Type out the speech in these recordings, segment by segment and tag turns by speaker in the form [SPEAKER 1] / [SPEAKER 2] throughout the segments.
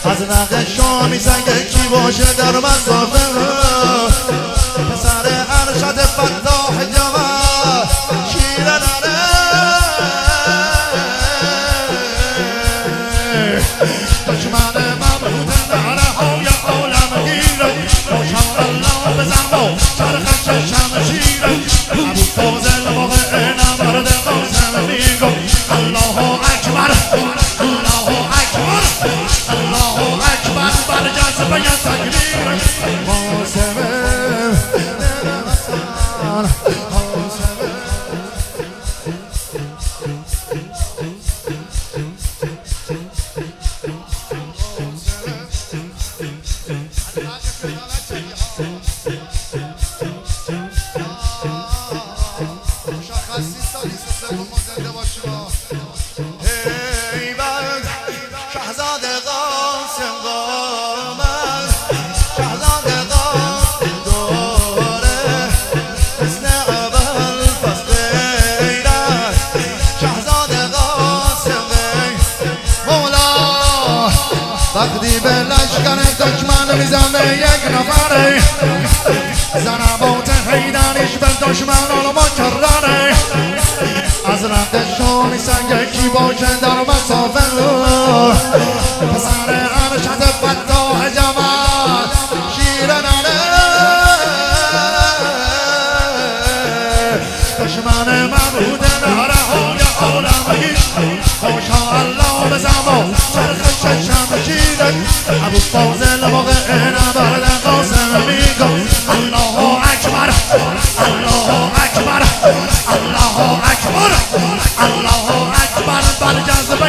[SPEAKER 1] از نقش شامی سنگ کی باشه در مسافه پسر ارشد فتاح جواد شیر نره دشمن مبهوت نره های عالم گیره روشن الله بزن با چرخش شمشیره ابو فاضل واقع نبرد قاسم میگو الله اکبر الله اکبر الله اکبر بر جذبه تکبیر قاسم وقتی به لشکر دشمن میزنه یک نفره ضربات حیدرش به دشمنان مکرره از رد شامی سنگ کی باشه در مسافه پسر ارشد فتاح جواد شیر نره دشمن مبهوت نره های عالمگی خوشا الله به زمان چرخش شمشیره ابو فاضل واقع نبرد قاسم میگو الله اکبر الله اکبر الله اکبر الله اکبر بر جذبه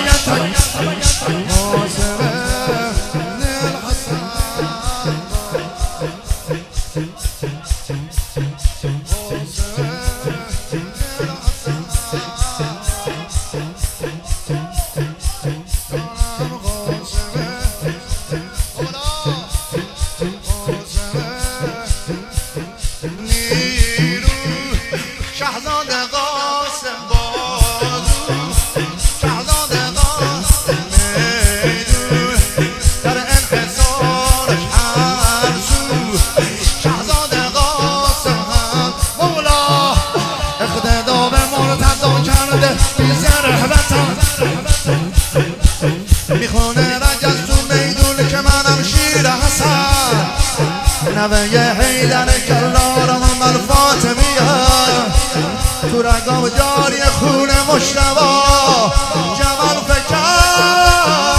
[SPEAKER 1] میخونه رجز تو میدون که منم شیر حسن نوه حیدر کلارم من فاطمیه تو رگام جاری خون مشتبا جمال فکر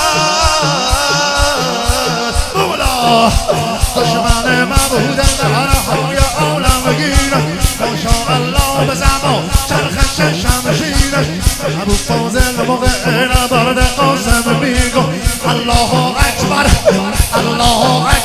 [SPEAKER 1] مولا دشمن مبهود نهره های عالم گیره خوشا الله به زمان چرخش شمشیره ابو فاضل موقع نبرد قاسم میگو الله اکبر الله اکبر